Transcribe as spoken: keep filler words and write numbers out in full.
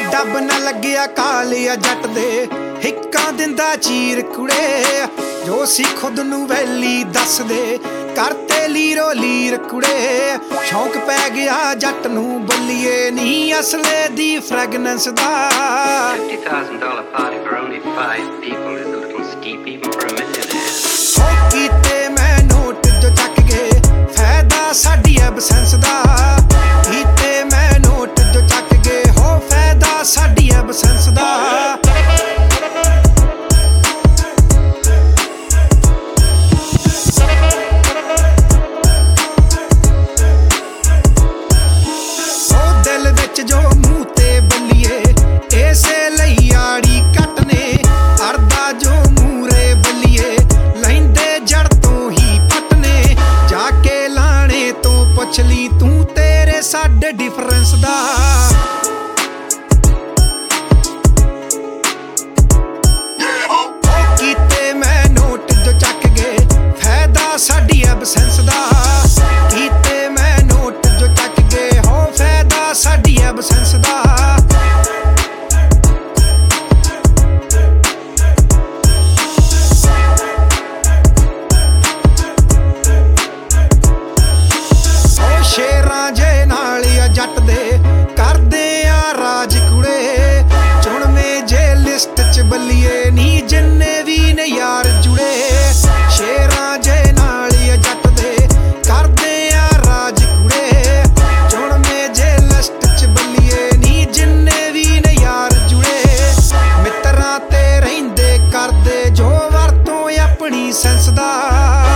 ਡੱਬ ਨਾ ਲੱਗਿਆ ਕਾਲਿਆ ਜੱਟ ਦੇ ਹਿੱਕਾਂ ਦਿੰਦਾ ਚੀਰ ਕੁੜੇ ਜੋ ਸੀ ਖੁਦ ਨੂੰ ਵੈਲੀ ਦੱਸਦੇ ਕਰਤੇ ਲੀਰੋ ਲੀਰ ਕੁੜੇ ਸ਼ੌਂਕ ਪੈ ਗਿਆ ਜੱਟ ਨੂੰ ਬੱਲੀਏ ਨੀ ਅਸਲੇ ਦੀ ਫ੍ਰੈਗਨੈਂਸ ਦਾ fifty thousand dollar party for only five people is a little steep even for a millionaire. ਉਹ ਕੀਤੇ ਮੈਂ ਨੋਟ ਜੋ ਚੱਕ ਗਏ ਫਾਇਦਾ ਸਾਡੀ ਐਬਸੈਂਸ ਦਾ ਕੀਤੇ ਮੈਂ ਨੋਟ ਜੋ ਚੱਕ ਗਏ ਹੋ ਫਾਇਦਾ ਸਾਡੀ ਐਬਸੈਂਸ ਦਾ ਜੋ ਮੂੰਹ ਤੇ ਬੱਲੀਏ ਇਸੇ ਲਈ ਆੜੀ ਕੱਟ ਨੇ ਅੜਦਾ ਜੋ ਮੂਰੇ ਬੱਲੀਏ ਲੈਂਦੇ ਜੜ ਤੋਂ ਹੀ ਪੱਟ ਨੇ ਜਾ ਕੇ ਲਾਣੇ ਤੋਂ ਪੁੱਛ ਲਈ ਤੂੰ ਤੇਰੇ ਸਾਡੇ ਡਿਫਰੈਂਸ ਦਾ ਕੀਤੇ ਮੈਂ ਨੋਟ ਜੋ ਚੱਕ ਗਏ ਫਾਇਦਾ ਸਾਡੀ ਐਬਸੈਂਸ ਦਾ ਕੀਤੇ ਮੈਂ ਨੋਟ ਜੋ ਚੱਕ ਗਏ ਹੋ ਫਾਇਦਾ ਸਾਡੀ ਐਬਸੈਂਸ ਦਾ ਉਹ ਸ਼ੇਰਾਂ ਜੇ ਨਾਲ ਆ ਜੱਟ ਦੇ ਕਰਦੇ ਆ ਰਾਜ ਕੁੜੇ ਚੁਣਵੇਂ ਜੇ ਲਿਸਟ ਚ ਬੱਲੀਏ ਨੀ ਜਿੰਨੇ ਵੀ ਨੇ ਯਾਰ ਜੁੜੇ ਸ਼ੇਰਾਂ ਜੇ ਨਾਲ ਆ ਜੱਟ ਦੇ ਕਰਦੇ ਆ ਰਾਜ ਕੁੜੇ ਚੁਣਵੇਂ ਜੇ ਲਿਸਟ ਚ ਬੱਲੀਏ ਨੀ ਜਿੰਨੇ ਵੀ ਨੇ ਯਾਰ ਜੁੜੇ ਮਿੱਤਰਾਂ ਤੇ ਰਹਿੰਦੇ ਕਰਦੇ ਜੋ ਵਰਤੋਂ ਆਪਣੀ ਸੈਂਸ ਦਾ